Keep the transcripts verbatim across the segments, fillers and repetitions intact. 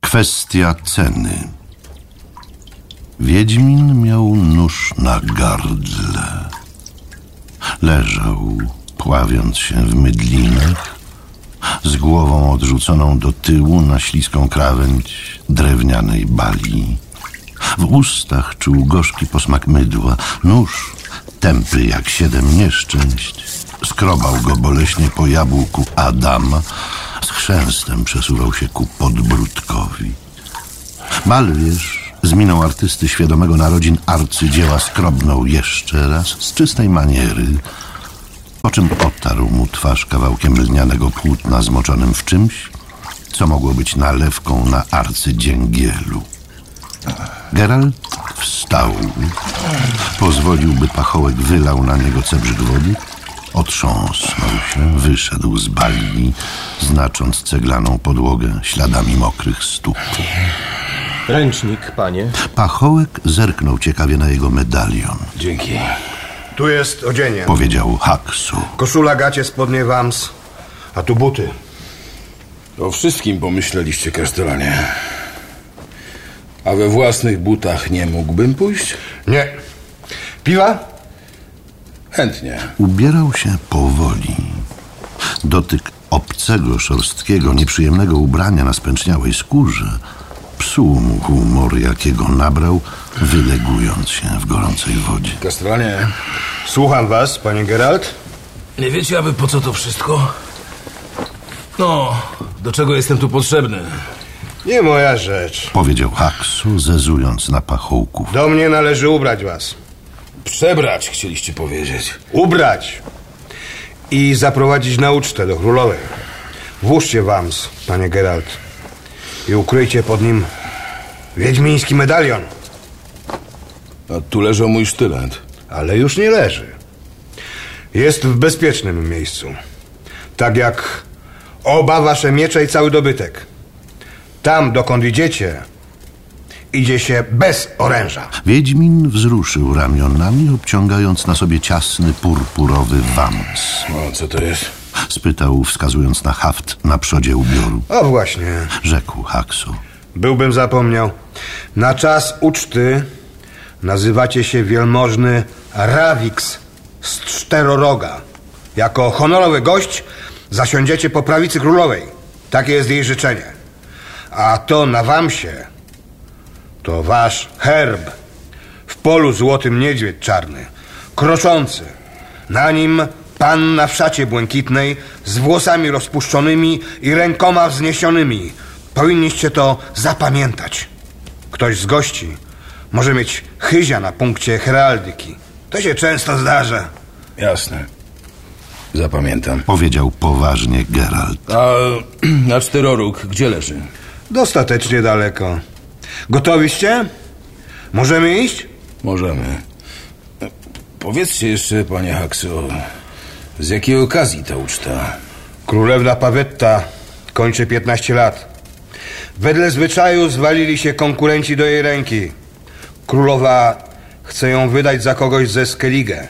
Kwestia ceny. Wiedźmin miał nóż na gardle. Leżał, pławiąc się w mydlinach, z głową odrzuconą do tyłu na śliską krawędź drewnianej bali. W ustach czuł gorzki posmak mydła. Nóż, tępy jak siedem nieszczęść, skrobał go boleśnie po jabłku Adama, z chrzęstem przesuwał się ku podbródkowi. Malwierz z miną artysty świadomego narodzin arcydzieła skrobnął jeszcze raz z czystej maniery, po czym otarł mu twarz kawałkiem lnianego płótna zmoczonym w czymś, co mogło być nalewką na arcydzięgielu. Geralt wstał, pozwolił, by pachołek wylał na niego cebrzyk wody, otrząsnął się, wyszedł z bali, znacząc ceglaną podłogę śladami mokrych stóp. Ręcznik, panie. Pachołek zerknął ciekawie na jego medalion. Dzięki. Tu jest odzienie. Powiedział Haxu. Koszula, gacie, spodnie, wams, a tu buty. O wszystkim pomyśleliście, Kasztelanie. A we własnych butach nie mógłbym pójść? Nie. Piwa? Chętnie. Ubierał się powoli. Dotyk obcego, szorstkiego, nieprzyjemnego ubrania na spęczniałej skórze psuł mu humor, jakiego nabrał, wylegując się w gorącej wodzie. Kasztelanie. Słucham was, panie Geralt. Nie wiecie, aby po co to wszystko? No, do czego jestem tu potrzebny? Nie moja rzecz. Powiedział Haxu, zezując na pachołków. Do mnie należy ubrać was. Przebrać, chcieliście powiedzieć. Ubrać. I zaprowadzić na ucztę do królowej. Włóżcie wams, panie Geralt. I ukryjcie pod nim wiedźmiński medalion. A tu leżał mój sztylet. Ale już nie leży. Jest w bezpiecznym miejscu. Tak jak oba wasze miecze i cały dobytek. Tam, dokąd idziecie, idzie się bez oręża. Wiedźmin wzruszył ramionami, obciągając na sobie ciasny, purpurowy wams. O, co to jest? Spytał, wskazując na haft na przodzie ubioru. O właśnie. Rzekł Haxu. Byłbym zapomniał. Na czas uczty nazywacie się wielmożny Rawix z Czteroroga. Jako honorowy gość zasiądziecie po prawicy królowej. Takie jest jej życzenie. A to na wamsie to wasz herb. W polu złotym niedźwiedź czarny, kroczący. Na nim panna w szacie błękitnej, z włosami rozpuszczonymi i rękoma wzniesionymi. Powinniście to zapamiętać. Ktoś z gości może mieć chyzia na punkcie heraldyki. To się często zdarza. Jasne. Zapamiętam. Powiedział poważnie Geralt. A na Czteroróg gdzie leży? Dostatecznie daleko. Gotowiście? Możemy iść? Możemy. Powiedzcie jeszcze, panie Haxu, z jakiej okazji ta uczta? Królewna Pawetta kończy piętnaście lat. Wedle zwyczaju zwalili się konkurenci do jej ręki. Królowa chce ją wydać za kogoś ze Skellige.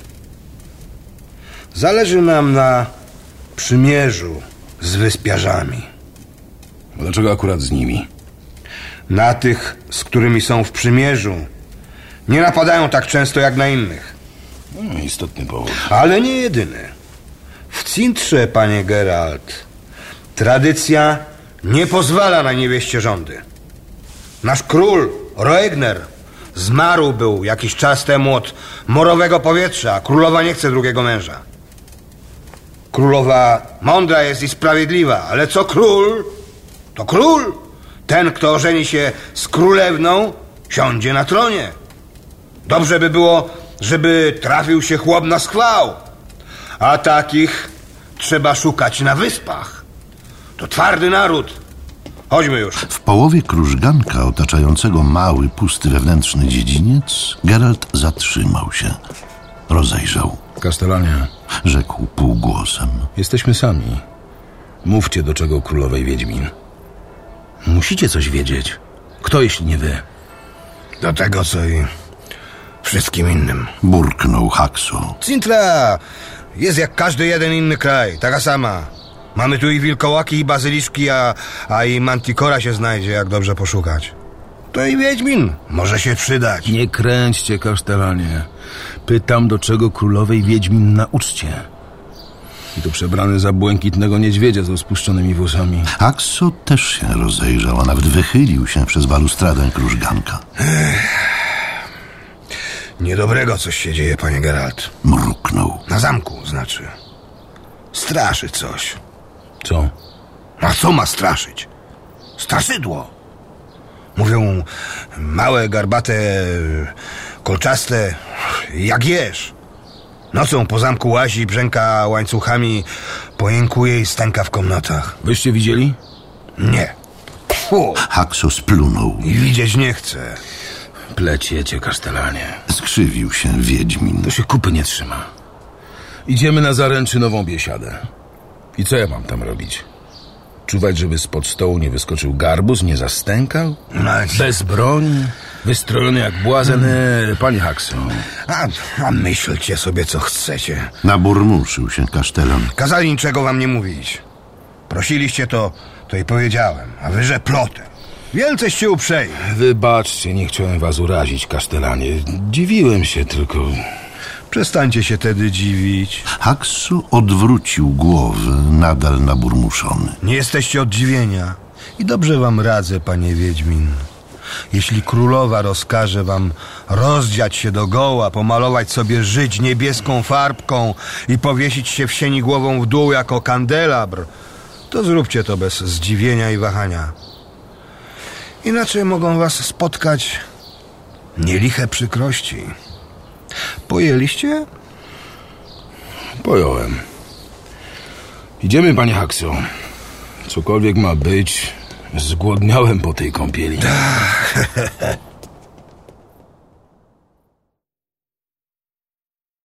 Zależy nam na przymierzu z wyspiarzami. Dlaczego akurat z nimi? Na tych, z którymi są w przymierzu, nie napadają tak często jak na innych. No, istotny powód. Ale nie jedyny. W Cintrze, panie Geralt, tradycja nie pozwala na niewieście rządy. Nasz król, Roegner, zmarł był jakiś czas temu od morowego powietrza, a królowa nie chce drugiego męża. Królowa mądra jest i sprawiedliwa, ale co król, to król. Ten, kto ożeni się z królewną, siądzie na tronie. Dobrze by było, żeby trafił się chłop na schwał. A takich trzeba szukać na wyspach. To twardy naród. Chodźmy już. W połowie krużganka otaczającego mały, pusty wewnętrzny dziedziniec Geralt zatrzymał się. Rozejrzał. Kasztelanie. Rzekł półgłosem. Jesteśmy sami. Mówcie, do czego królowej Wiedźmin. Musicie coś wiedzieć. Kto, jeśli nie wy? Do tego, co i wszystkim innym. Burknął Haxu. Cintra jest jak każdy jeden inny kraj. Taka sama. Mamy tu i wilkołaki, i bazyliszki, a, a i mantikora się znajdzie, jak dobrze poszukać. To i wiedźmin może się przydać. Nie kręćcie, kasztelanie. Pytam, do czego królowej wiedźmin na uczcie. I to przebrany za błękitnego niedźwiedzia z rozpuszczonymi włosami. Haxo też się rozejrzał, a nawet wychylił się przez balustradę krużganka. Niedobrego coś się dzieje, panie Geralt. Mruknął. Na zamku, znaczy. Straszy coś. Co? A co ma straszyć? Straszydło. Mówią małe, garbate, kolczaste, jak jesz. Nocą po zamku łazi, brzęka łańcuchami, pojękuje i stęka w komnatach. Wyście widzieli? Nie. Fu. Haxo splunął. I widzieć nie chcę. Pleciecie, kasztelanie. Skrzywił się wiedźmin. To się kupy nie trzyma. Idziemy na zaręczynową biesiadę. I co ja mam tam robić? Czuwać, żeby spod stołu nie wyskoczył garbus, nie zastękał? Bez broni, wystrojony jak błazen. Hmm. Panie Haxo. A, a myślcie sobie, co chcecie. Naburmuszył się kasztelan. Kazali niczego wam nie mówić. Prosiliście to, to i powiedziałem, a wy, że plotem. Wielceście uprzejmi. Wybaczcie, nie chciałem was urazić, kasztelanie. Dziwiłem się tylko. Przestańcie się tedy dziwić. Haxo odwrócił głowę, nadal naburmuszony. Nie jesteście od dziwienia. I dobrze wam radzę, panie wiedźmin. Jeśli królowa rozkaże wam rozdziać się do goła, pomalować sobie żyć niebieską farbką i powiesić się w sieni głową w dół jako kandelabr, to zróbcie to bez zdziwienia i wahania. Inaczej mogą was spotkać nieliche przykrości. Pojęliście? Pojąłem. Idziemy, panie Haxo. Cokolwiek ma być, zgłodniałem po tej kąpieli.